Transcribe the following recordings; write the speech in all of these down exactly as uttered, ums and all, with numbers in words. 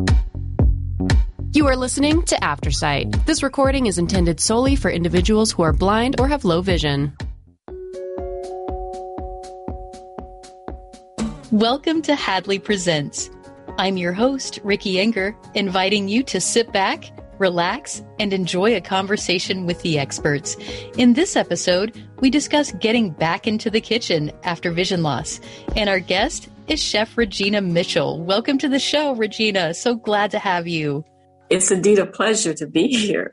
You are listening to Aftersight. This recording is intended solely for individuals who are blind or have low vision. Welcome to Hadley Presents. I'm your host, Ricky Enger, inviting you to sit back, relax, and enjoy a conversation with the experts. In this episode, we discuss getting back into the kitchen after vision loss. And our guest is Chef Regina Mitchell. Welcome to the show, Regina. So glad to have you. It's indeed a pleasure to be here.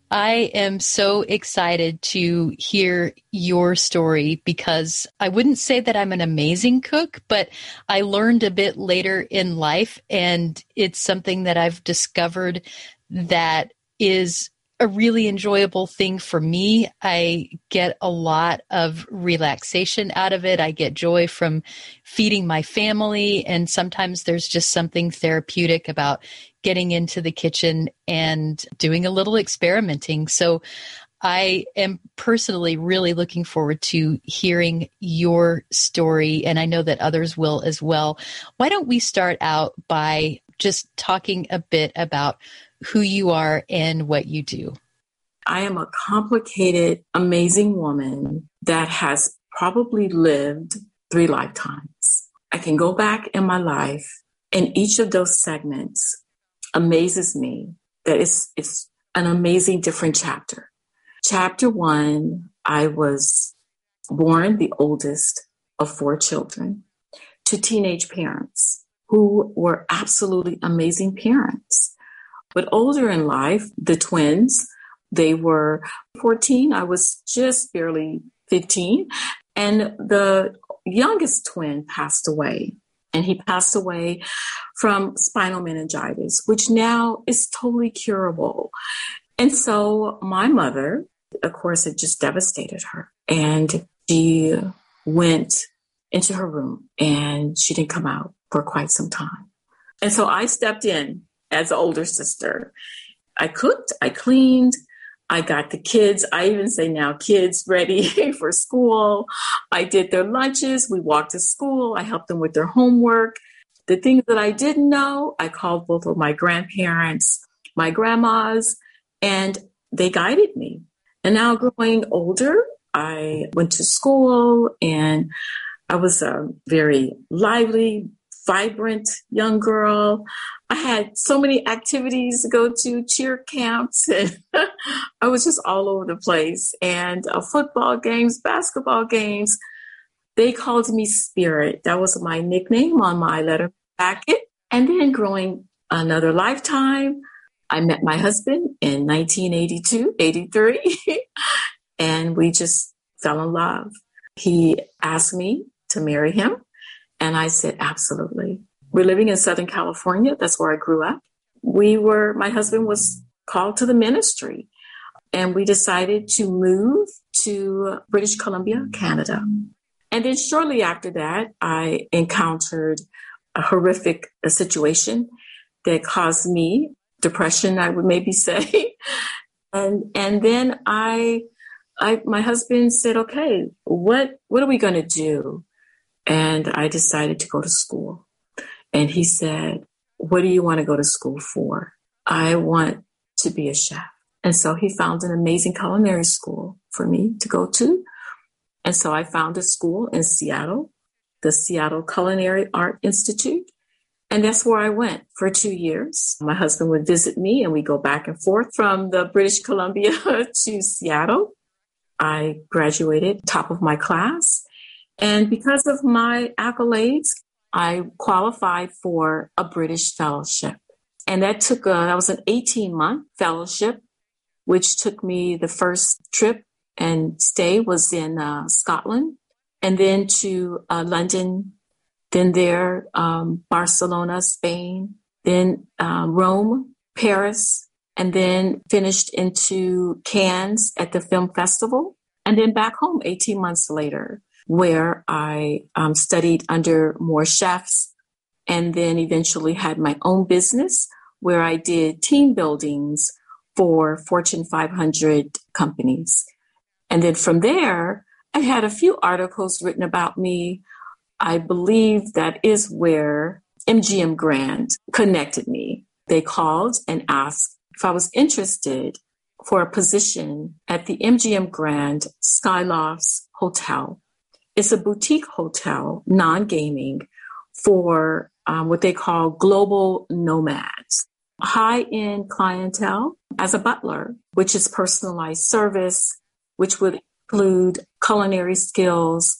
I am so excited to hear your story because I wouldn't say that I'm an amazing cook, but I learned a bit later in life, and it's something that I've discovered that is a really enjoyable thing for me. I get a lot of relaxation out of it. I get joy from feeding my family, and sometimes there's just something therapeutic about getting into the kitchen and doing a little experimenting. So I am personally really looking forward to hearing your story, and I know that others will as well. Why don't we start out by just talking a bit about who you are and what you do? I am a complicated, amazing woman that has probably lived three lifetimes. I can go back in my life, and each of those segments amazes me that it's, it's an amazing different chapter. Chapter one, I was born the oldest of four children to teenage parents who were absolutely amazing parents. But older in life, the twins, they were fourteen. I was just barely fifteen. And the youngest twin passed away. And he passed away from spinal meningitis, which now is totally curable. And so my mother, of course, it just devastated her. And she went into her room and she didn't come out for quite some time. And so I stepped in as the older sister. I cooked, I cleaned, I got the kids, I even say now kids ready for school. I did their lunches. We walked to school. I helped them with their homework. The things that I didn't know, I called both of my grandparents, my grandmas, and they guided me. And now growing older, I went to school and I was a very lively, vibrant young girl. I had so many activities to go to, cheer camps, and I was just all over the place. And uh, football games, basketball games, they called me Spirit. That was my nickname on my letter packet. And then growing another lifetime, I met my husband in nineteen eighty-two, eighty-three, and we just fell in love. He asked me to marry him, and I said, absolutely. We're living in Southern California. That's where I grew up. We were, my husband was called to the ministry, and we decided to move to British Columbia, Canada. And then shortly after that, I encountered a horrific situation that caused me depression, I would maybe say. and and then I, I, my husband said, okay, what, what are we going to do? And I decided to go to school. And he said, what do you want to go to school for? I want to be a chef. And so he found an amazing culinary school for me to go to. And so I found a school in Seattle, the Seattle Culinary Art Institute. And that's where I went for two years. My husband would visit me and we go back and forth from the British Columbia to Seattle. I graduated top of my class. And because of my accolades, I qualified for a British fellowship. And that took a, that was an eighteen month fellowship, which took me, the first trip and stay was in uh, Scotland, and then to uh, London, then there, um, Barcelona, Spain, then uh, Rome, Paris, and then finished into Cannes at the film festival, and then back home eighteen months later, where I um, studied under more chefs, and then eventually had my own business where I did team buildings for Fortune five hundred companies. And then from there, I had a few articles written about me. I believe that is where M G M Grand connected me. they called and asked if I was interested for a position at the M G M Grand Skylofts Hotel. It's a boutique hotel, non-gaming, for um, what they call global nomads. High-end clientele as a butler, which is personalized service, which would include culinary skills,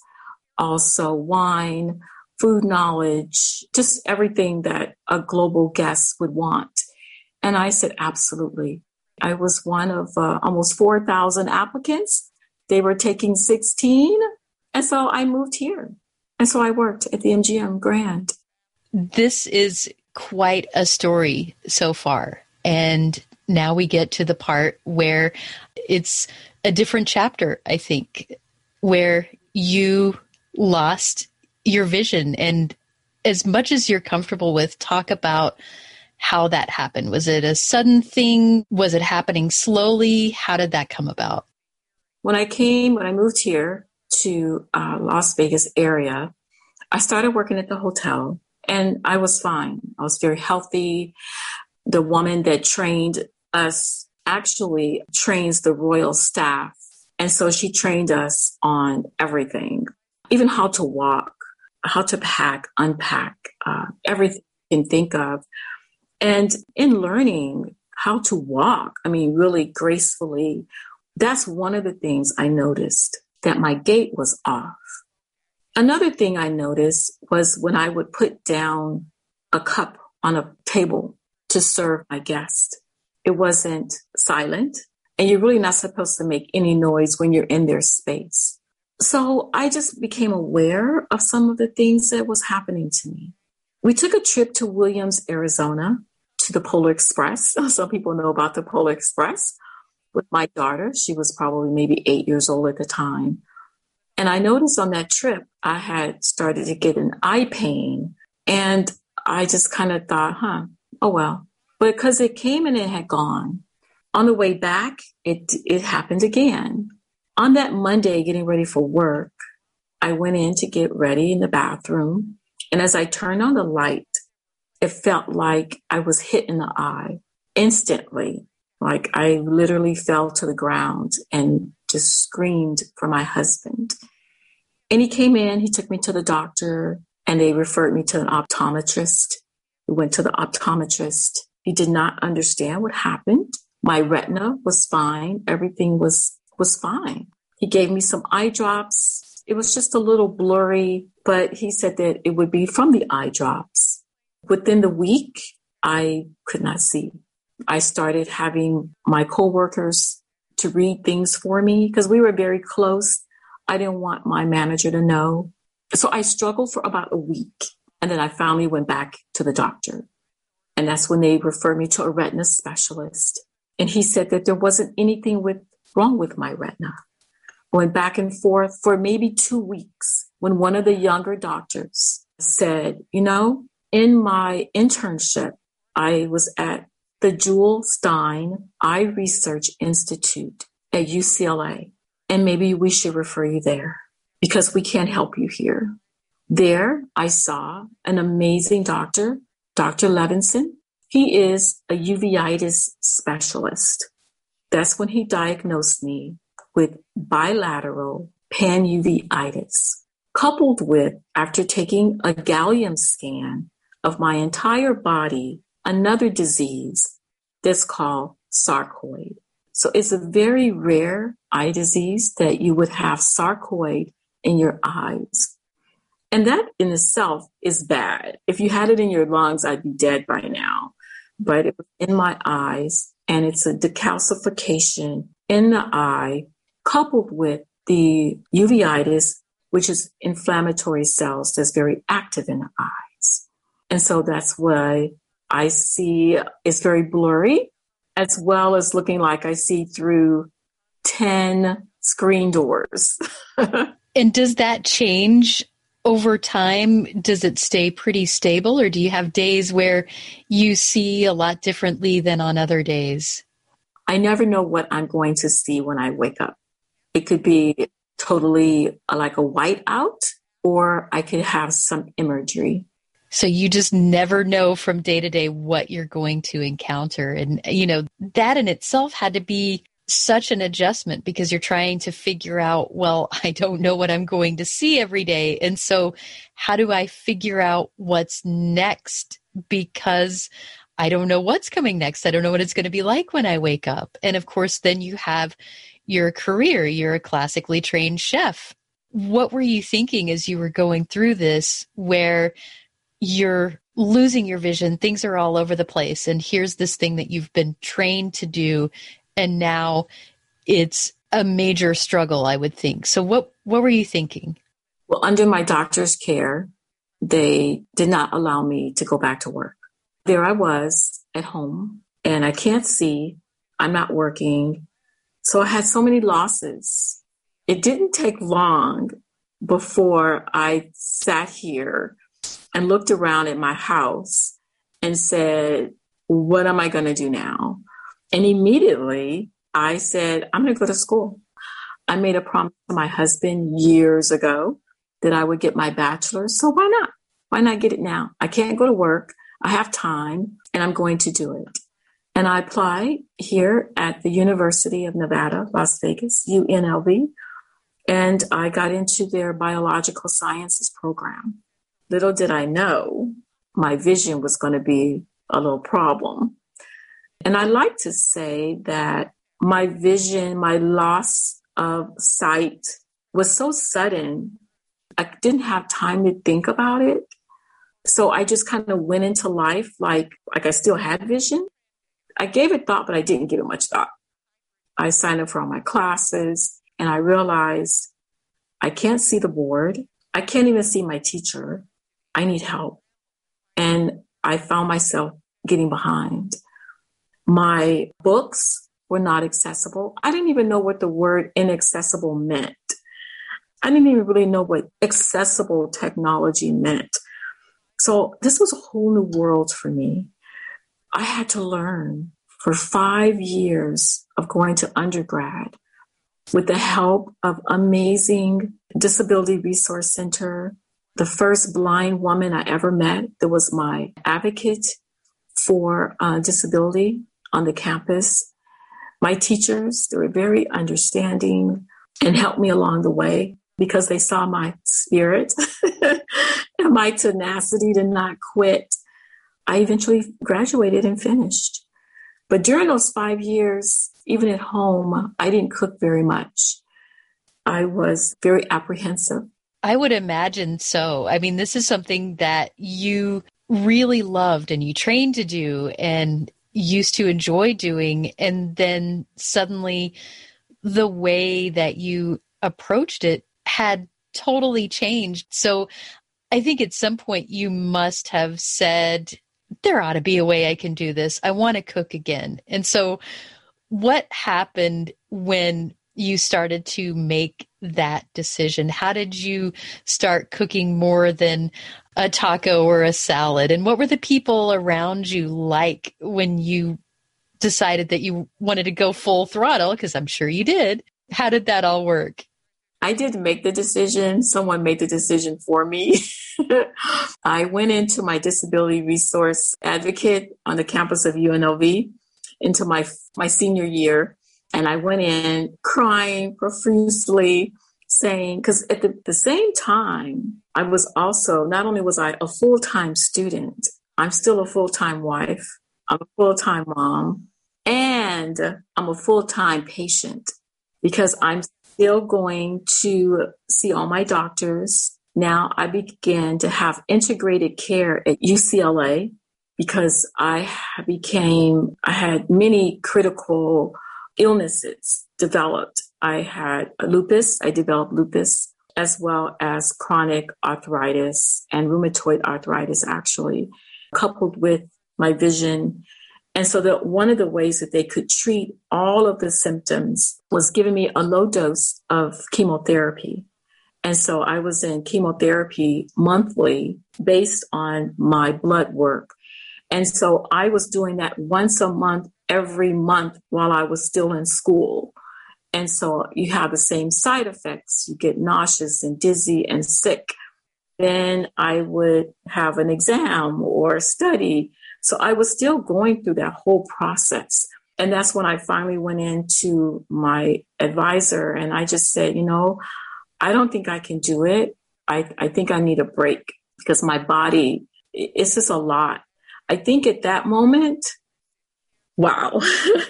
also wine, food knowledge, just everything that a global guest would want. And I said, absolutely. I was one of uh, almost four thousand applicants. They were taking sixteen. And so I moved here. And so I worked at the M G M Grand. This is quite a story so far. And now we get to the part where it's a different chapter, I think, where you lost your vision. And as much as you're comfortable with, talk about how that happened. Was it a sudden thing? Was it happening slowly? How did that come about? When I came, when I moved here to uh, Las Vegas area, I started working at the hotel and I was fine. I was very healthy. The woman that trained us actually trains the royal staff. And so she trained us on everything, even how to walk, how to pack, unpack, uh, everything you can think of. And in learning how to walk, I mean, really gracefully, that's one of the things I noticed, that my gait was off. Another thing I noticed was when I would put down a cup on a table to serve my guest, it wasn't silent. And you're really not supposed to make any noise when you're in their space. So I just became aware of some of the things that was happening to me. We took a trip to Williams, Arizona, to the Polar Express. Some people know about the Polar Express with my daughter. She was probably maybe eight years old at the time. And I noticed on that trip, I had started to get an eye pain. And I just kind of thought, huh, oh, well. But because it came and it had gone. On the way back, it it happened again. On that Monday, getting ready for work, I went in to get ready in the bathroom. And as I turned on the light, it felt like I was hit in the eye instantly. Like I literally fell to the ground and just screamed for my husband. And he came in, he took me to the doctor, and they referred me to an optometrist. We went to the optometrist. He did not understand what happened. My retina was fine. Everything was, was fine. He gave me some eye drops. It was just a little blurry, but he said that it would be from the eye drops. Within the week, I could not see. I started having my coworkers to read things for me because we were very close. I didn't want my manager to know. So I struggled for about a week. And then I finally went back to the doctor. And that's when they referred me to a retina specialist. And he said that there wasn't anything with, wrong with my retina. I went back and forth for maybe two weeks when one of the younger doctors said, you know, in my internship, I was at the Jewel Stein Eye Research Institute at U C L A. And maybe we should refer you there because we can't help you here. There, I saw an amazing doctor, Doctor Levinson. He is a uveitis specialist. That's when he diagnosed me with bilateral panuveitis, coupled with, after taking a gallium scan of my entire body, another disease that's called sarcoid. So it's a very rare eye disease that you would have sarcoid in your eyes. And that in itself is bad. If you had it in your lungs, I'd be dead by now. But it was in my eyes, and it's a decalcification in the eye coupled with the uveitis, which is inflammatory cells that's very active in the eyes. And so that's why I see it's very blurry, as well as looking like I see through ten screen doors. And does that change over time? Does it stay pretty stable, or do you have days where you see a lot differently than on other days? I never know what I'm going to see when I wake up. It could be totally like a white out, or I could have some imagery. So you just never know from day to day what you're going to encounter. And, you know, that in itself had to be such an adjustment because you're trying to figure out, well, I don't know what I'm going to see every day. And so how do I figure out what's next? Because I don't know what's coming next. I don't know what it's going to be like when I wake up. And of course, then you have your career. You're a classically trained chef. What were you thinking as you were going through this, where you're losing your vision, things are all over the place, and here's this thing that you've been trained to do, and now it's a major struggle, I would think. So what, what were you thinking? Well, under my doctor's care, they did not allow me to go back to work. There I was at home, and I can't see, I'm not working. So I had so many losses. It didn't take long before I sat here and looked around at my house and said, what am I going to do now? And immediately I said, I'm going to go to school. I made a promise to my husband years ago that I would get my bachelor's. So why not? Why not get it now? I can't go to work. I have time and I'm going to do it. And I applied here at the University of Nevada, Las Vegas, U N L V. And I got into their biological sciences program. Little did I know my vision was going to be a little problem. And I like to say that my vision, my loss of sight was so sudden, I didn't have time to think about it. So I just kind of went into life like, like I still had vision. I gave it thought, but I didn't give it much thought. I signed up for all my classes and I realized I can't see the board. I can't even see my teacher. I need help. And I found myself getting behind. My books were not accessible. I didn't even know what the word inaccessible meant. I didn't even really know what accessible technology meant. So this was a whole new world for me. I had to learn for five years of going to undergrad with the help of amazing Disability Resource Center. The first blind woman I ever met that was my advocate for uh, disability on the campus. My teachers, they were very understanding and helped me along the way because they saw my spirit and my tenacity to not quit. I eventually graduated and finished. But during those five years, even at home, I didn't cook very much. I was very apprehensive. I would imagine so. I mean, this is something that you really loved and you trained to do and used to enjoy doing. And then suddenly the way that you approached it had totally changed. So I think at some point you must have said, there ought to be a way I can do this. I want to cook again. And so what happened when you started to make that decision? How did you start cooking more than a taco or a salad? And what were the people around you like when you decided that you wanted to go full throttle? Because I'm sure you did. How did that all work? I didn't make the decision. Someone made the decision for me. I went into my disability resource advocate on the campus of U N L V into my, my senior year. And I went in crying profusely, saying, because at the, the same time, I was also, not only was I a full-time student, I'm still a full-time wife, I'm a full-time mom, and I'm a full-time patient because I'm still going to see all my doctors. Now I began to have integrated care at U C L A because I became, I had many critical illnesses developed. I had lupus, I developed lupus, as well as chronic arthritis and rheumatoid arthritis, actually, coupled with my vision. And so that one of the ways that they could treat all of the symptoms was giving me a low dose of chemotherapy. And so I was in chemotherapy monthly based on my blood work. And so I was doing that once a month, every month while I was still in school. And so you have the same side effects. You get nauseous and dizzy and sick. then I would have an exam or study. So I was still going through that whole process. And that's when I finally went into my advisor and I just said, you know, I don't think I can do it. I, I think I need a break because my body, it's just a lot. I think at that moment, wow,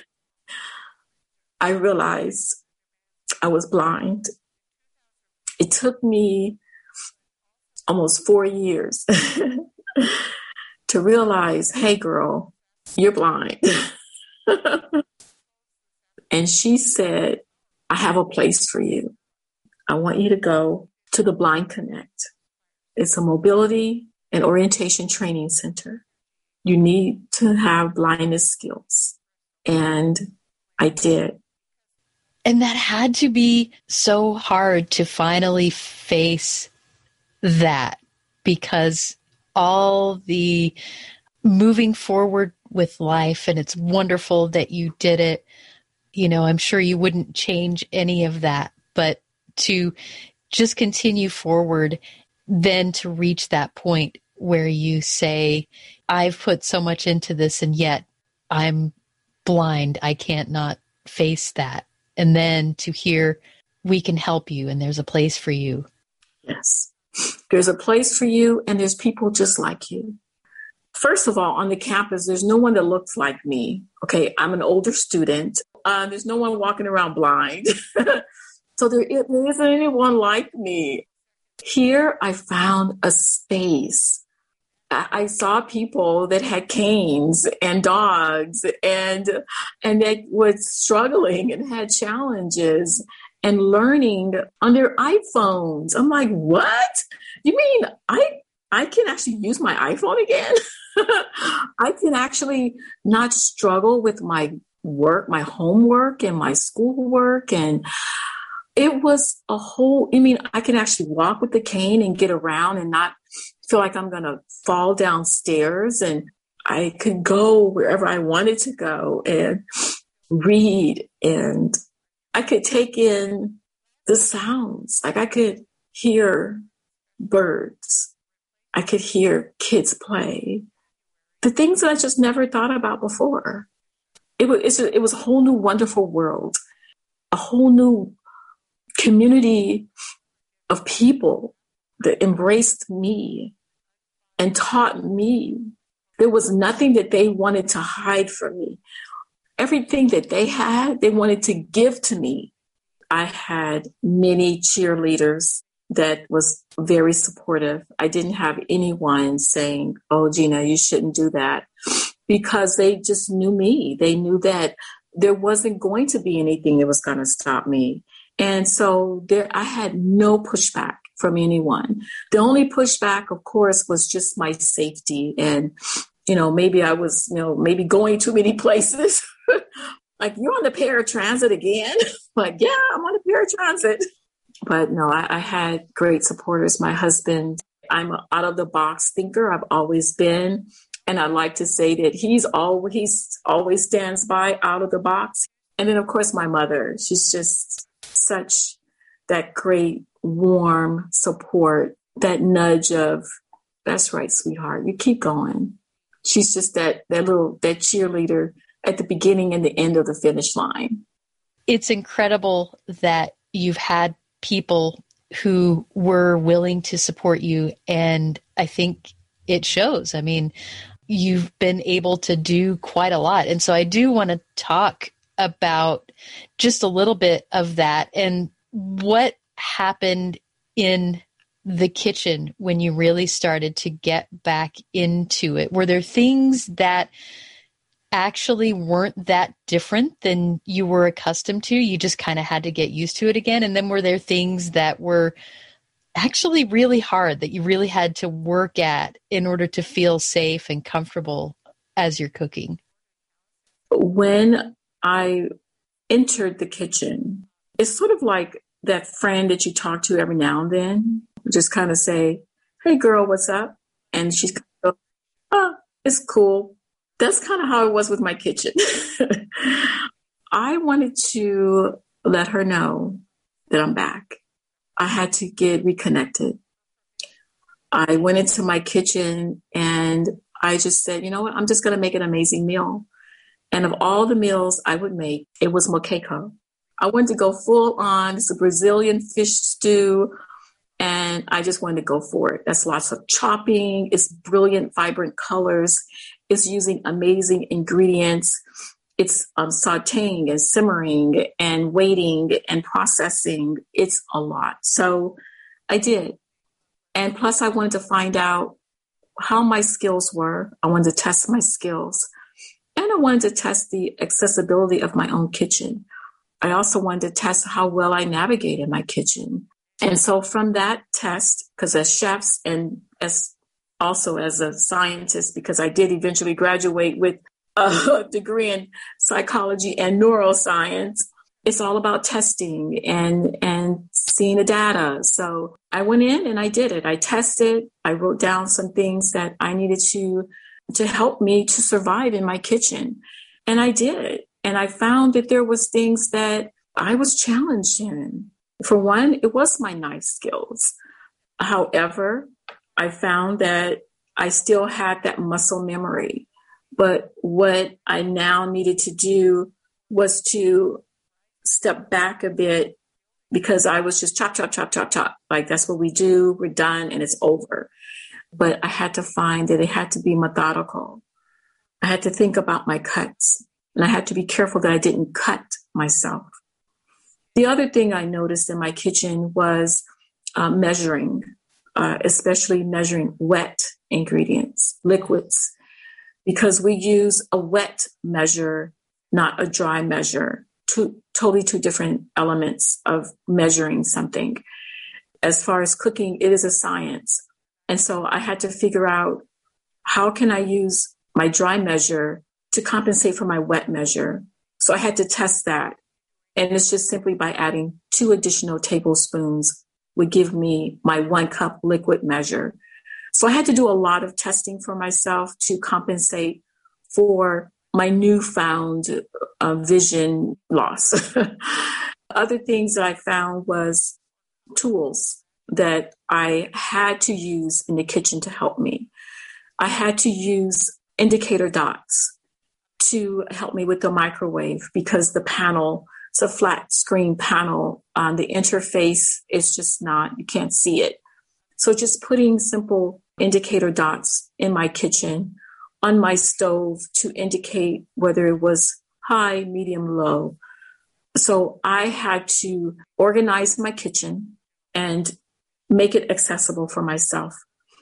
I realized I was blind. It took me almost four years to realize, hey, girl, you're blind. And she said, I have a place for you. I want you to go to the Blind Connect. It's a mobility and orientation training center. You need to have blindness skills. And I did. And that had to be so hard to finally face that, because all the moving forward with life, and it's wonderful that you did it. You know, I'm sure you wouldn't change any of that, but to just continue forward, then to reach that point where you say, I've put so much into this and yet I'm blind. I can't not face that. And then to hear, we can help you and there's a place for you. Yes, there's a place for you and there's people just like you. First of all, on the campus, there's no one that looks like me. Okay, I'm an older student. Uh, there's no one walking around blind. So there, there isn't anyone like me. Here, I found a space. I, I saw people that had canes and dogs and, and that was struggling and had challenges and learning on their iPhones. I'm like, what? You mean I, I can actually use my iPhone again? I can actually not struggle with my work, my homework and my schoolwork. And it was a whole, I mean, I can actually walk with the cane and get around and not feel like I'm going to fall downstairs. And I could go wherever I wanted to go and read. And I could take in the sounds. Like I could hear birds. I could hear kids play. The things that I just never thought about before. It was, it's a, it was a whole new wonderful world, a whole new community of people that embraced me and taught me. There was nothing that they wanted to hide from me. Everything that they had, they wanted to give to me. I had many cheerleaders that was very supportive. I didn't have anyone saying, oh, Gina, you shouldn't do that, because they just knew me. They knew that there wasn't going to be anything that was going to stop me. And so there, I had no pushback from anyone. The only pushback, of course, was just my safety. And, you know, maybe I was, you know, maybe going too many places. Like, you're on the paratransit again? Like, yeah, I'm on the paratransit. But no, I, I had great supporters. My husband, I'm an out of the box thinker. I've always been. And I like to say that he's always, he's always stands by out of the box. And then, of course, my mother, she's just such that great, warm support, that nudge of, that's right, sweetheart, you keep going. She's just that, that little, that cheerleader at the beginning and the end of the finish line. It's incredible that you've had people who were willing to support you. And I think it shows. I mean, you've been able to do quite a lot. And so I do want to talk about just a little bit of that and what happened in the kitchen when you really started to get back into it. Were there things that actually weren't that different than you were accustomed to? You just kind of had to get used to it again. And then were there things that were actually really hard that you really had to work at in order to feel safe and comfortable as you're cooking? When I entered the kitchen, it's sort of like that friend that you talk to every now and then, just kind of say, hey girl, what's up? And she's kind of, oh, it's cool. That's kind of how it was with my kitchen. I wanted to let her know that I'm back. I had to get reconnected. I went into my kitchen and I just said, you know what, I'm just going to make an amazing meal. And of all the meals I would make, it was moqueca. I wanted to go full on. It's a Brazilian fish stew. And I just wanted to go for it. That's lots of chopping. It's brilliant, vibrant colors. It's using amazing ingredients. It's um, sauteing and simmering and waiting and processing. It's a lot. So I did. And plus I wanted to find out how my skills were. I wanted to test my skills. And I wanted to test the accessibility of my own kitchen. I also wanted to test how well I navigated my kitchen. And so from that test, because as chefs and as also as a scientist, because I did eventually graduate with a degree in psychology and neuroscience, it's all about testing and, and seeing the data. So I went in and I did it. I tested. I wrote down some things that I needed to, to help me to survive in my kitchen. And I did. And I found that there was things that I was challenged in. For one, it was my knife skills. However, I found that I still had that muscle memory. But what I now needed to do was to step back a bit, because I was just chop, chop, chop, chop, chop. Like that's what we do. We're done and it's over. But I had to find that it had to be methodical. I had to think about my cuts, and I had to be careful that I didn't cut myself. The other thing I noticed in my kitchen was uh, measuring, uh, especially measuring wet ingredients, liquids, because we use a wet measure, not a dry measure. Two totally two different elements of measuring something. As far as cooking, it is a science. And so I had to figure out, how can I use my dry measure to compensate for my wet measure? So I had to test that. And it's just simply by adding two additional tablespoons would give me my one cup liquid measure. So I had to do a lot of testing for myself to compensate for my newfound uh, vision loss. Other things that I found was tools that I had to use in the kitchen to help me. I had to use indicator dots to help me with the microwave, because the panel, it's a flat screen panel. Um, the interface is just not, you can't see it. So just putting simple indicator dots in my kitchen, on my stove, to indicate whether it was high, medium, low. So I had to organize my kitchen and make it accessible for myself.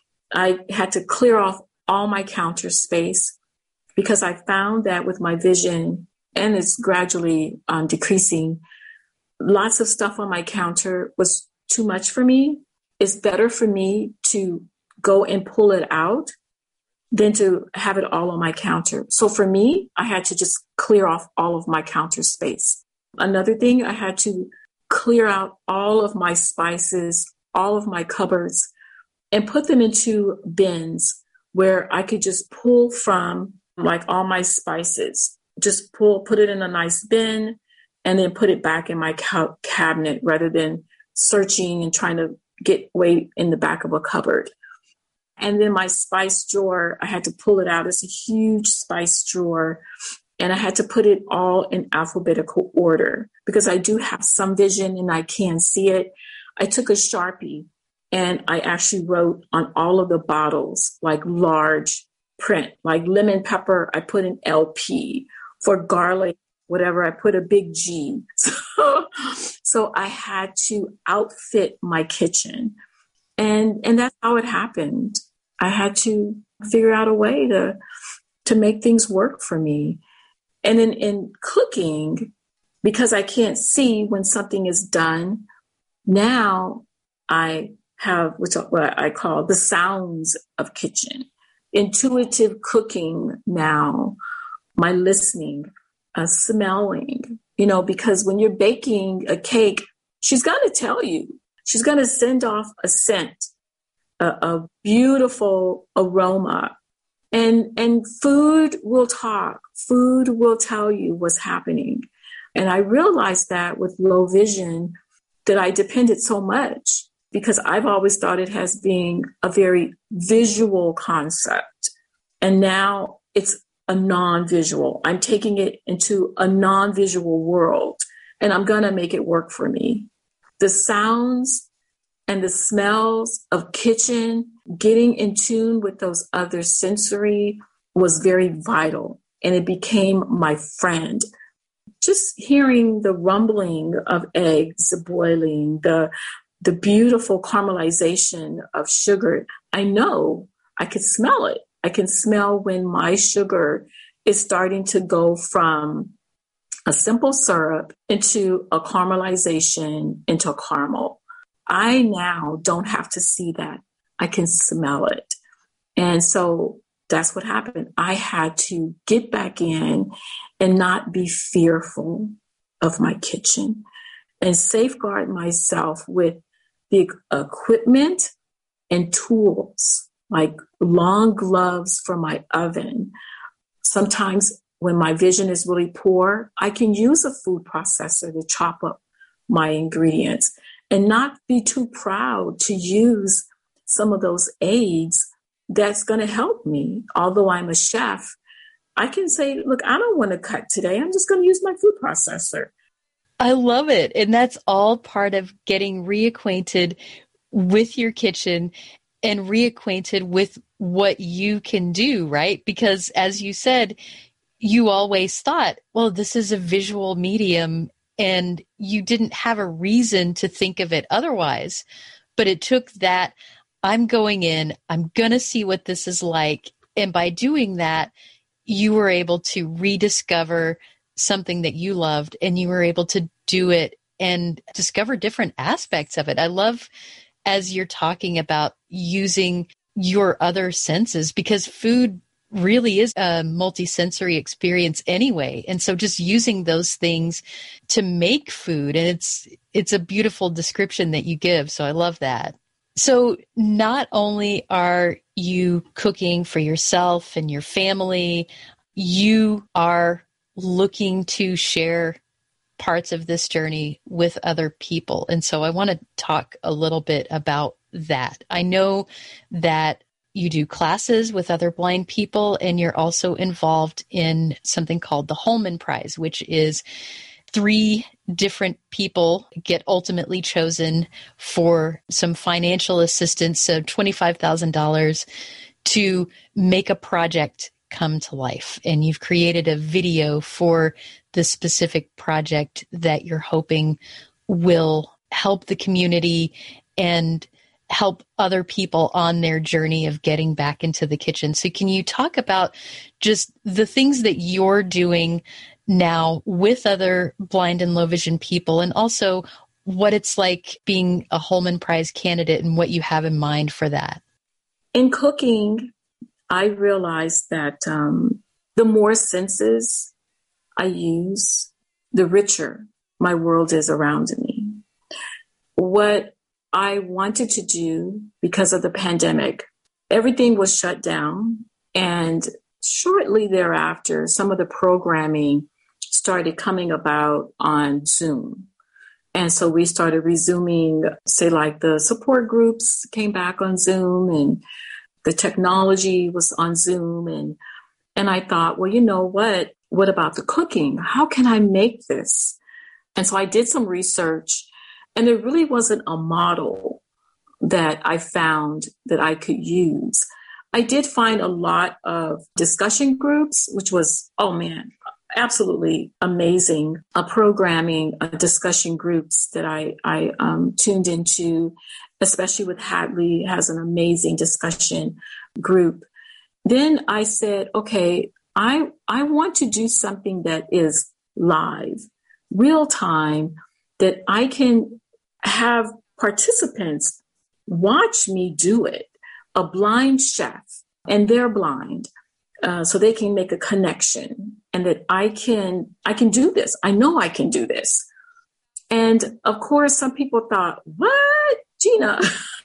I had to clear off all my counter space, because I found that with my vision, and it's gradually um, decreasing, lots of stuff on my counter was too much for me. It's better for me to go and pull it out than to have it all on my counter. So for me, I had to just clear off all of my counter space. Another thing, I had to clear out all of my spices, all of my cupboards, and put them into bins where I could just pull from, like all my spices, just pull, put it in a nice bin, and then put it back in my ca- cabinet rather than searching and trying to get way in the back of a cupboard. And then my spice drawer, I had to pull it out. It's a huge spice drawer. And I had to put it all in alphabetical order, because I do have some vision and I can see it. I took a Sharpie and I actually wrote on all of the bottles, like large print, like lemon pepper, I put an L P. For garlic, whatever, I put a big G. So, so I had to outfit my kitchen. And, and that's how it happened. I had to figure out a way to, to make things work for me. And then in cooking, because I can't see when something is done, now I have which what I call the sounds of kitchen. Intuitive cooking now, my listening, uh, smelling, you know, because when you're baking a cake, she's going to tell you, she's going to send off a scent, a, a beautiful aroma. And, and food will talk. Food will tell you what's happening. And I realized that with low vision, that I depended so much because I've always thought it as being a very visual concept. And now it's a non-visual. I'm taking it into a non-visual world, and I'm going to make it work for me. The sounds and the smells of kitchen, getting in tune with those other sensory was very vital, and it became my friend. Just hearing the rumbling of eggs boiling, the the beautiful caramelization of sugar, I know I could smell it. I can smell when my sugar is starting to go from a simple syrup into a caramelization, into a caramel. I now don't have to see that. I can smell it. And so that's what happened. I had to get back in and not be fearful of my kitchen and safeguard myself with the equipment and tools, like long gloves for my oven. Sometimes when my vision is really poor, I can use a food processor to chop up my ingredients and not be too proud to use some of those aids that's going to help me. Although I'm a chef, I can say, look, I don't want to cut today. I'm just going to use my food processor. I love it. And that's all part of getting reacquainted with your kitchen and reacquainted with what you can do, right? Because as you said, you always thought, well, this is a visual medium, and you didn't have a reason to think of it otherwise. But it took that, I'm going in, I'm going to see what this is like. And by doing that, you were able to rediscover something that you loved, and you were able to do it and discover different aspects of it. I love as you're talking about using your other senses, because food really is a multisensory experience anyway. And so just using those things to make food, and it's it's a beautiful description that you give. So I love that. So not only are you cooking for yourself and your family, you are looking to share parts of this journey with other people. And so I want to talk a little bit about that. I know that you do classes with other blind people, and you're also involved in something called the Holman Prize, which is three different people get ultimately chosen for some financial assistance, so twenty-five thousand dollars to make a project come to life. And you've created a video for the specific project that you're hoping will help the community and help other people on their journey of getting back into the kitchen. So can you talk about just the things that you're doing now with other blind and low vision people, and also what it's like being a Holman Prize candidate and what you have in mind for that? In cooking, I realized that um, the more senses I use, the richer my world is around me. What I wanted to do, because of the pandemic, everything was shut down. And shortly thereafter, some of the programming started coming about on Zoom. And so we started resuming, say, like the support groups came back on Zoom, and the technology was on Zoom. And, and I thought, well, you know what? What about the cooking? How can I make this? And so I did some research, and there really wasn't a model that I found that I could use. I did find a lot of discussion groups, which was, oh man, absolutely amazing. A programming, a discussion groups that I, I um, tuned into, especially with Hadley, has an amazing discussion group. Then I said, okay, I I want to do something that is live, real time, that I can have participants watch me do it, a blind chef, and they're blind, uh, so they can make a connection, and that I can I can do this. I know I can do this. And of course, some people thought, what, Gina?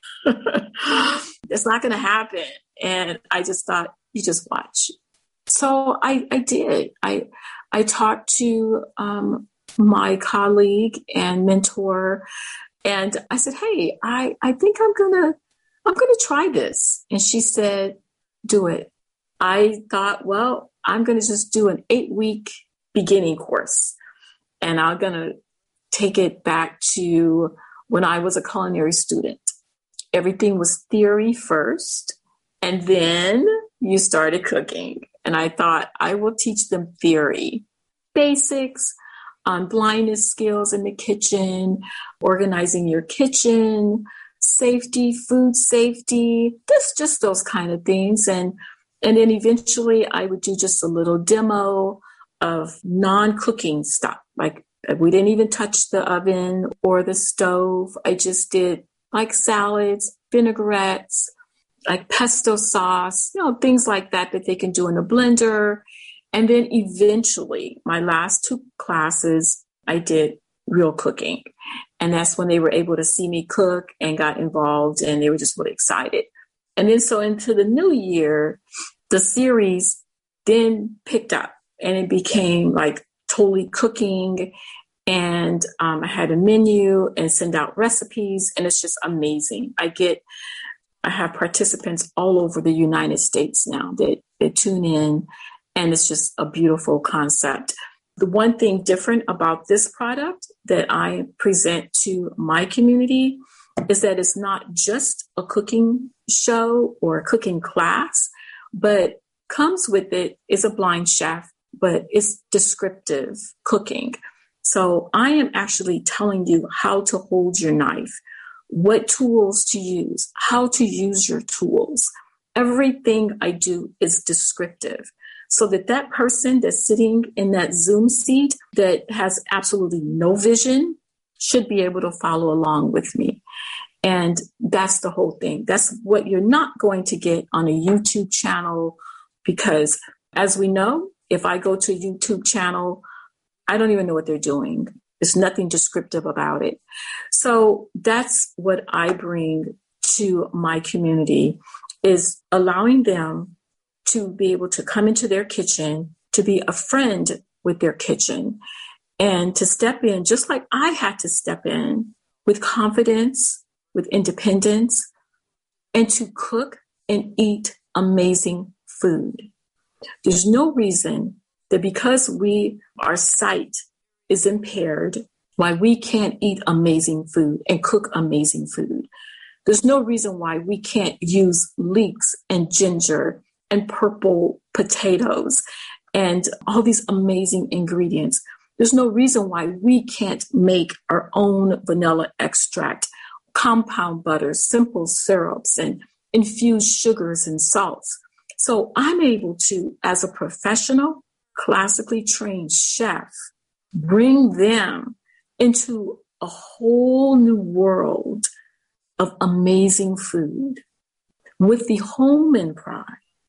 It's not going to happen. And I just thought, you just watch. So I, I did. I I talked to um, my colleague and mentor, And I said, hey, I, I think I'm going to, I'm going to try this. And she said, do it. I thought, well, I'm going to just do an eight week beginning course. And I'm going to take it back to when I was a culinary student. Everything was theory first, and then you started cooking. And I thought I will teach them theory, basics on blindness skills in the kitchen, organizing your kitchen, safety, food safety, just, just those kind of things. And, and then eventually I would do just a little demo of non-cooking stuff. Like we didn't even touch the oven or the stove. I just did like salads, vinaigrettes, like pesto sauce, you know, things like that that they can do in a blender. And then eventually, my last two classes, I did real cooking. And that's when they were able to see me cook and got involved, and they were just really excited. And then so into the new year, the series then picked up, and it became like totally cooking. And um, I had a menu and send out recipes, and it's just amazing. I get, I have participants all over the United States now that, that tune in, and it's just a beautiful concept. The one thing different about this product that I present to my community is that it's not just a cooking show or a cooking class, but comes with it is a blind chef, but it's descriptive cooking. So I am actually telling you how to hold your knife, what tools to use, how to use your tools. Everything I do is descriptive so that that person that's sitting in that Zoom seat that has absolutely no vision should be able to follow along with me. And that's the whole thing. That's what you're not going to get on a YouTube channel, because as we know, if I go to a YouTube channel, I don't even know what they're doing. There's nothing descriptive about it. So that's what I bring to my community, is allowing them to be able to come into their kitchen, to be a friend with their kitchen, and to step in just like I had to step in with confidence, with independence, and to cook and eat amazing food. There's no reason that because we, our sight is impaired, why we can't eat amazing food and cook amazing food. There's no reason why we can't use leeks and ginger and purple potatoes and all these amazing ingredients. There's no reason why we can't make our own vanilla extract, compound butters, simple syrups, and infused sugars and salts. So I'm able to, as a professional, classically trained chef, bring them into a whole new world of amazing food with the Holman Prize.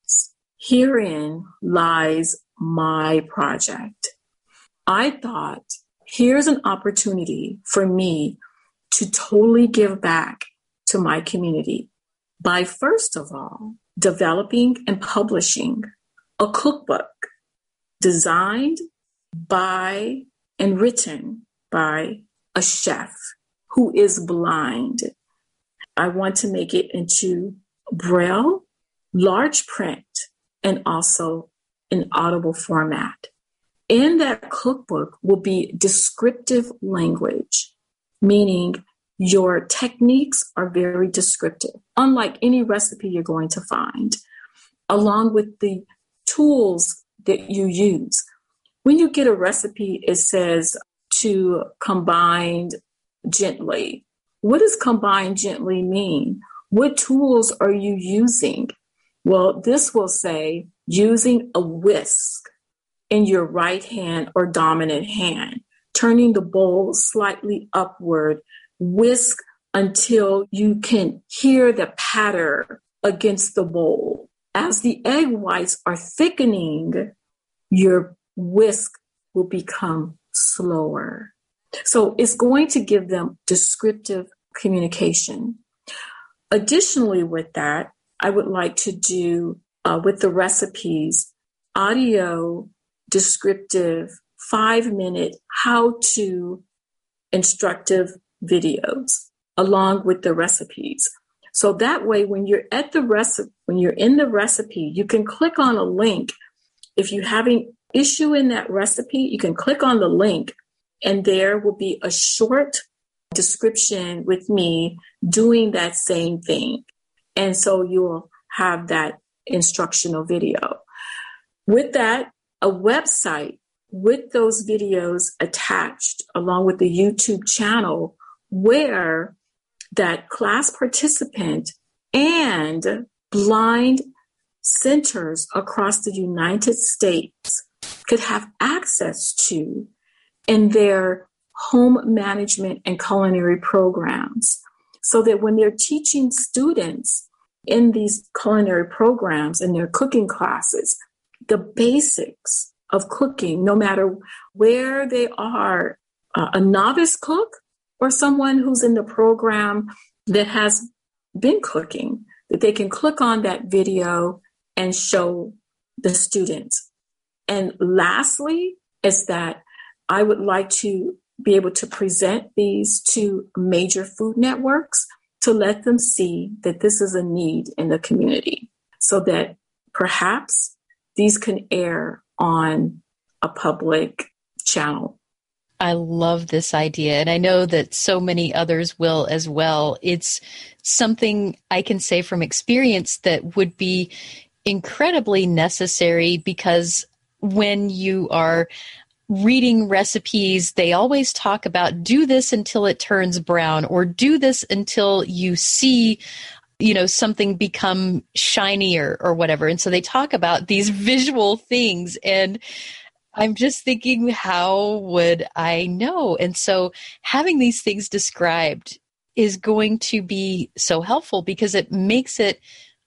Herein lies my project. I thought, here's an opportunity for me to totally give back to my community by, first of all, developing and publishing a cookbook designed by and written by a chef who is blind. I want to make it into Braille, large print, and also in audible format. In that cookbook will be descriptive language, meaning your techniques are very descriptive, unlike any recipe you're going to find, along with the tools that you use. When you get a recipe, it says to combine gently. What does combine gently mean? What tools are you using? Well, this will say using a whisk in your right hand or dominant hand, turning the bowl slightly upward, whisk until you can hear the patter against the bowl. As the egg whites are thickening, your whisk will become slower. So it's going to give them descriptive communication. Additionally, with that, I would like to do uh, with the recipes, audio descriptive five minute how to instructive videos. along with the recipes. So that way, when you're at the recipe, when you're in the recipe, you can click on a link. If you're having issue in that recipe, you can click on the link, and there will be a short description with me doing that same thing. And so you'll have that instructional video. With that, a website with those videos attached along with the YouTube channel where that class participant and blind centers across the United States could have access to in their home management and culinary programs, so that when they're teaching students in these culinary programs and their cooking classes, the basics of cooking, no matter where they are, uh, a novice cook or someone who's in the program that has been cooking, that they can click on that video and show the students. And lastly, is that I would like to be able to present these to major food networks to let them see that this is a need in the community, so that perhaps these can air on a public channel. I love this idea, and I know that so many others will as well. It's something I can say from experience that would be incredibly necessary, because when you are reading recipes, they always talk about do this until it turns brown, or do this until you see, you know, something become shinier or whatever. And so they talk about these visual things, and I'm just thinking, how would I know? And so having these things described is going to be so helpful, because it makes it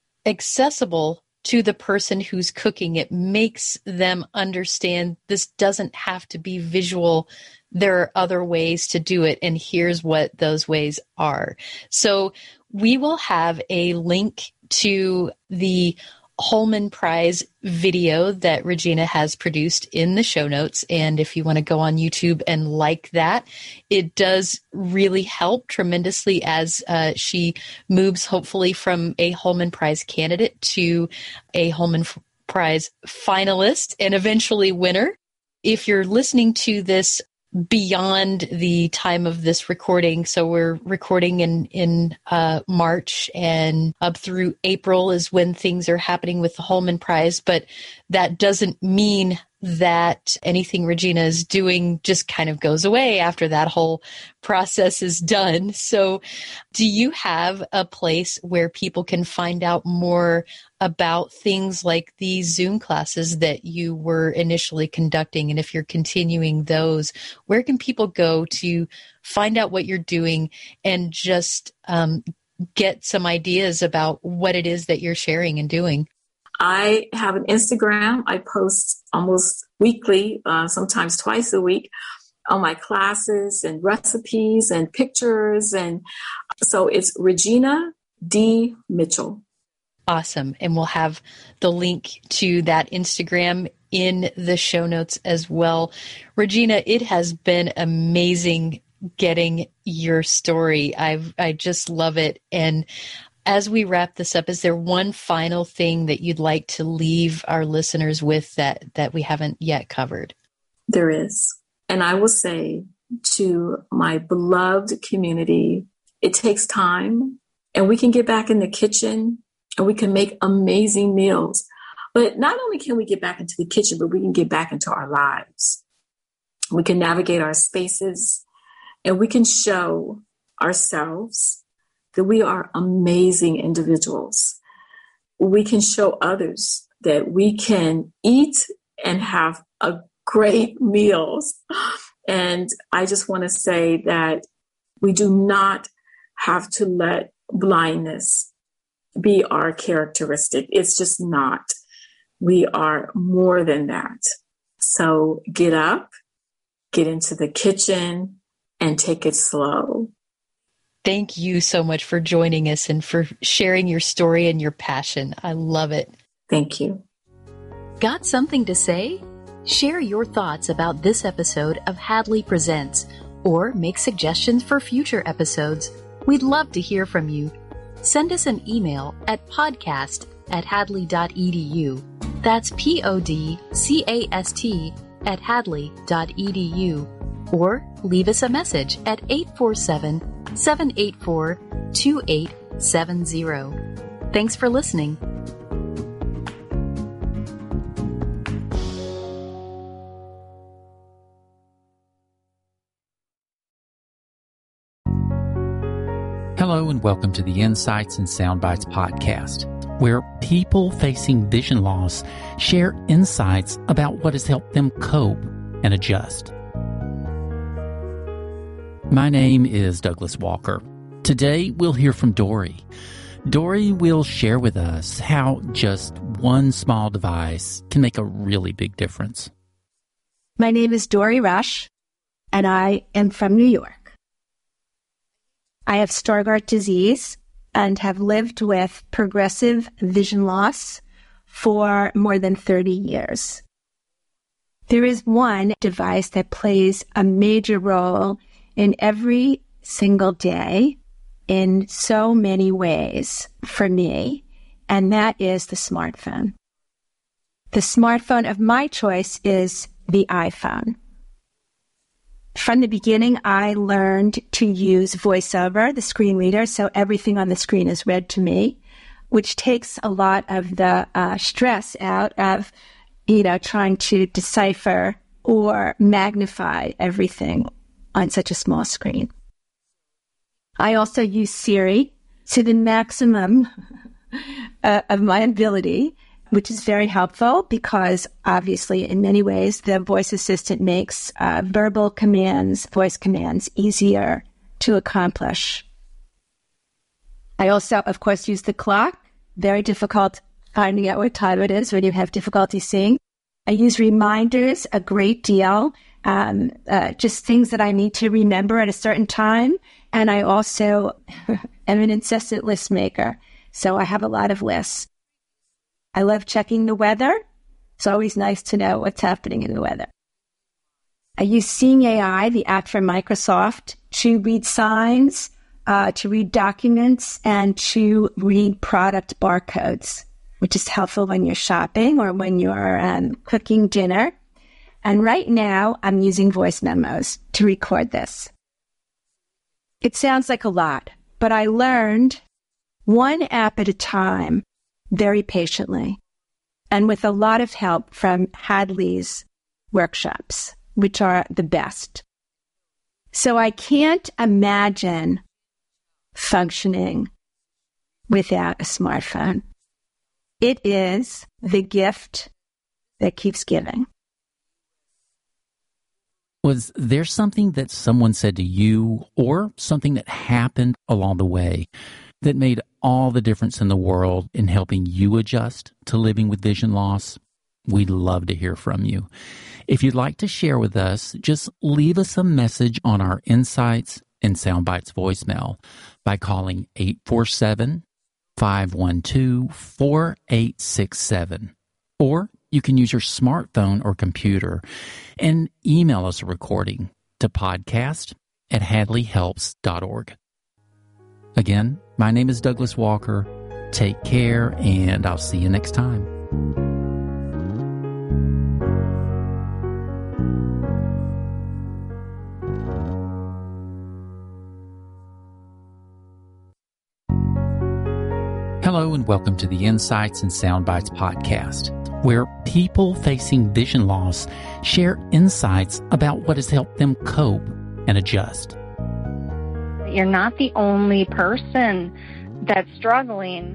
accessible to the person who's cooking. It makes them understand this doesn't have to be visual. There are other ways to do it, and here's what those ways are. So we will have a link to the Holman Prize video that Regina has produced in the show notes. And if you want to go on YouTube and like that, it does really help tremendously as uh, she moves hopefully from a Holman Prize candidate to a Holman Prize finalist and eventually winner. If you're listening to this beyond the time of this recording, so we're recording in in uh, March, and up through April is when things are happening with the Holman Prize, but that doesn't mean that anything Regina is doing just kind of goes away after that whole process is done. So do you have a place where people can find out more about things like these Zoom classes that you were initially conducting? And if you're continuing those, where can people go to find out what you're doing and just um, get some ideas about what it is that you're sharing and doing? I have an Instagram. I post almost weekly, uh, sometimes twice a week, on my classes and recipes and pictures. And so it's Regina D. Mitchell. Awesome. And we'll have the link to that Instagram in the show notes as well. Regina, it has been amazing getting your story. I've, I just love it. And as we wrap this up, is there one final thing that you'd like to leave our listeners with that, that we haven't yet covered? There is. And I will say to my beloved community, it takes time, and we can get back in the kitchen and we can make amazing meals. But not only can we get back into the kitchen, but we can get back into our lives. We can navigate our spaces, and we can show ourselves that we are amazing individuals. We can show others that we can eat and have a great meals. And I just want to say that we do not have to let blindness be our characteristic. It's just not. We are more than that. So get up, get into the kitchen, and take it slow. Thank you so much for joining us and for sharing your story and your passion. I love it. Thank you. Got something to say? Share your thoughts about this episode of Hadley Presents, or make suggestions for future episodes. We'd love to hear from you. Send us an email at podcast at hadley dot e d u. That's P O D C A S T at hadley dot e d u. Or leave us a message at eight four seven, seven eight four, two eight seven zero. Thanks for listening. Hello and welcome to the Insights and Soundbites podcast, where people facing vision loss share insights about what has helped them cope and adjust. My name is Douglas Walker. Today we'll hear from Dory. Dory will share with us how just one small device can make a really big difference. My name is Dory Rush, and I am from New York. I have Stargardt disease and have lived with progressive vision loss for more than thirty years. There is one device that plays a major role in every single day in so many ways for me, and that is the smartphone. The smartphone of my choice is the iPhone. From the beginning, I learned to use VoiceOver, the screen reader, so everything on the screen is read to me, which takes a lot of the uh, stress out of, you know, trying to decipher or magnify everything on such a small screen. I also use Siri to the maximum uh, of my ability, which is very helpful because obviously in many ways the voice assistant makes uh, verbal commands, voice commands easier to accomplish. I also, of course, use the clock. Very difficult finding out what time it is when you have difficulty seeing. I use reminders a great deal, um, uh, just things that I need to remember at a certain time. And I also am an incessant list maker, so I have a lot of lists. I love checking the weather. It's always nice to know what's happening in the weather. I use Seeing A I, the app from Microsoft, to read signs, uh, to read documents, and to read product barcodes, which is helpful when you're shopping or when you're um, cooking dinner. And right now, I'm using voice memos to record this. It sounds like a lot, but I learned one app at a time very patiently, and with a lot of help from Hadley's workshops, which are the best. So I can't imagine functioning without a smartphone. It is the gift that keeps giving. Was there something that someone said to you or something that happened along the way that made all the difference in the world in helping you adjust to living with vision loss? We'd love to hear from you. If you'd like to share with us, just leave us a message on our Insights and Soundbites voicemail by calling eight four seven, five one two, four eight six seven. Or you can use your smartphone or computer and email us a recording to podcast at hadley helps dot org. Again, my name is Douglas Walker. Take care, and I'll see you next time. Hello, and welcome to the Insights and Soundbites podcast, where people facing vision loss share insights about what has helped them cope and adjust. You're not the only person that's struggling.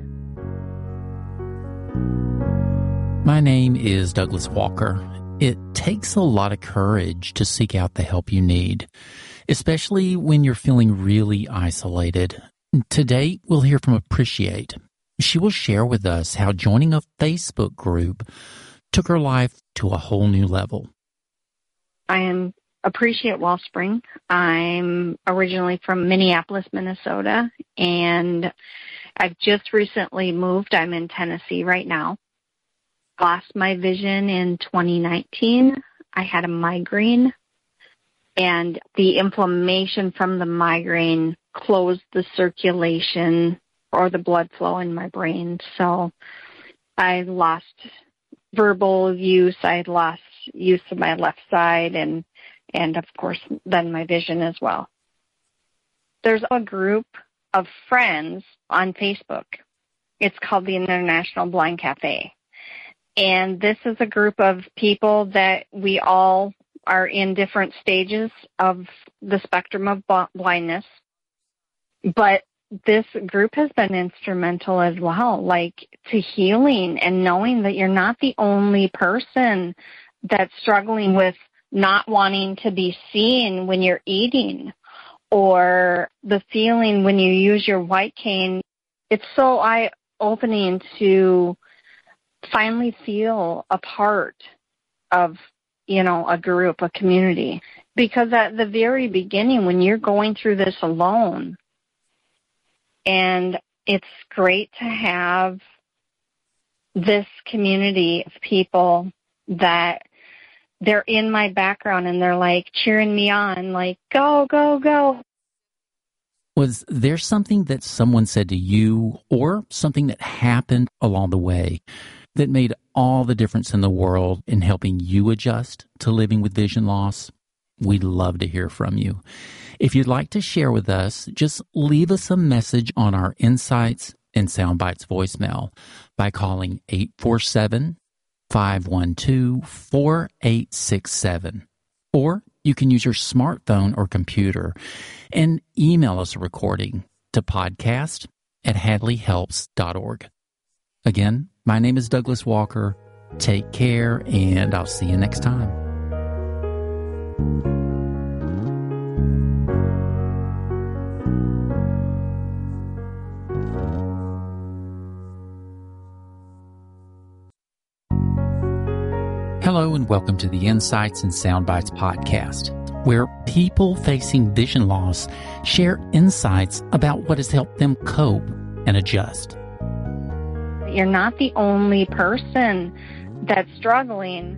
My name is Douglas Walker. It takes a lot of courage to seek out the help you need, especially when you're feeling really isolated. Today, we'll hear from Appreciate. She will share with us how joining a Facebook group took her life to a whole new level. I am Appreciate Wellspring. I'm originally from Minneapolis, Minnesota, and I've just recently moved. I'm in Tennessee right now. Lost my vision in twenty nineteen. I had a migraine, and the inflammation from the migraine closed the circulation or the blood flow in my brain. So I lost verbal use. I lost use of my left side and, and of course, then my vision as well. There's a group of friends on Facebook. It's called the International Blind Cafe. And this is a group of people that we all are in different stages of the spectrum of blindness. But this group has been instrumental as well, like to healing and knowing that you're not the only person that's struggling with not wanting to be seen when you're eating, or the feeling when you use your white cane. It's so eye-opening to finally feel a part of, you know, a group, a community. Because at the very beginning, when you're going through this alone, and it's great to have this community of people that they're in my background and they're like cheering me on, like, go, go, go. Was there something that someone said to you or something that happened along the way that made all the difference in the world in helping you adjust to living with vision loss? We'd love to hear from you. If you'd like to share with us, just leave us a message on our Insights and Soundbites voicemail by calling eight four seven, five one two, four eight six seven. Or you can use your smartphone or computer and email us a recording to podcast at hadley helps dot org. Again, my name is Douglas Walker. Take care, and I'll see you next time. Hello and welcome to the Insights and Soundbites podcast, where people facing vision loss share insights about what has helped them cope and adjust. You're not the only person that's struggling.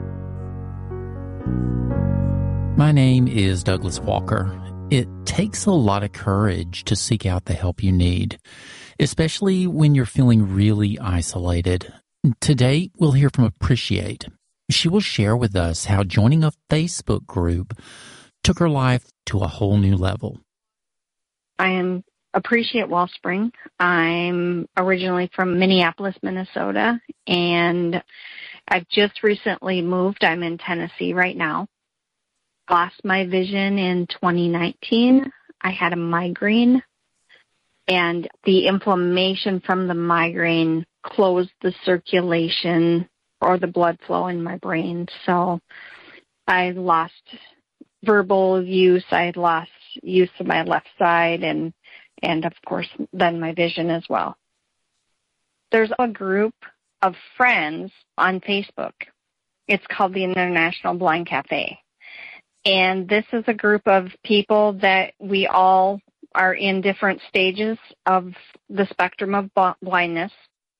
My name is Douglas Walker. It takes a lot of courage to seek out the help you need, especially when you're feeling really isolated. Today, we'll hear from Appreciate. She will share with us how joining a Facebook group took her life to a whole new level. I am Appreciate Wellspring. I'm originally from Minneapolis, Minnesota, and I've just recently moved. I'm in Tennessee right now. Lost my vision in twenty nineteen. I had a migraine, and the inflammation from the migraine closed the circulation or the blood flow in my brain. So I lost verbal use. I lost use of my left side and, and of course, then my vision as well. There's a group of friends on Facebook. It's called the International Blind Cafe. And this is a group of people that we all are in different stages of the spectrum of blindness.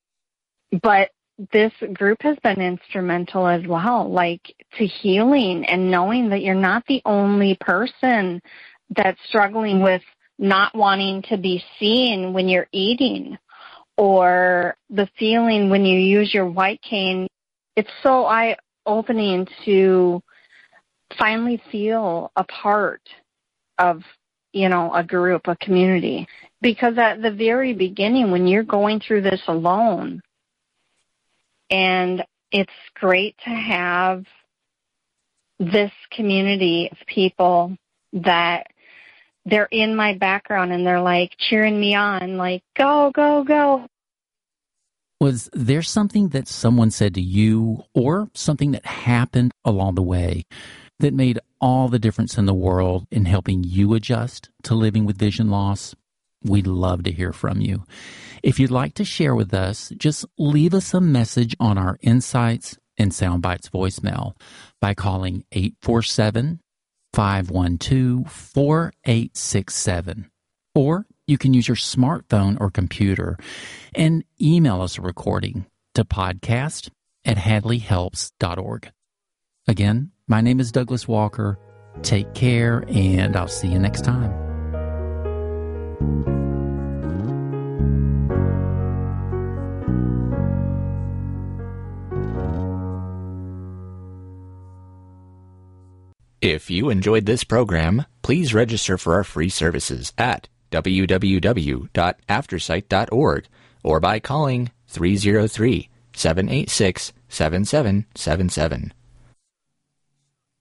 But this group has been instrumental as well, like to healing and knowing that you're not the only person that's struggling with not wanting to be seen when you're eating, or the feeling when you use your white cane. It's so eye-opening to finally feel a part of, you know, a group, a community. Because at the very beginning, when you're going through this alone, and it's great to have this community of people that they're in my background and they're like cheering me on, like, go, go, go. Was there something that someone said to you or something that happened along the way that made all the difference in the world in helping you adjust to living with vision loss? We'd love to hear from you. If you'd like to share with us, just leave us a message on our Insights and Soundbites voicemail by calling eight four seven, five one two, four eight six seven. Or you can use your smartphone or computer and email us a recording to podcast at hadley helps dot org. Again, my name is Douglas Walker. Take care, and I'll see you next time. If you enjoyed this program, please register for our free services at w w w dot aftersight dot org or by calling three oh three, seven eight six, seven seven seven seven.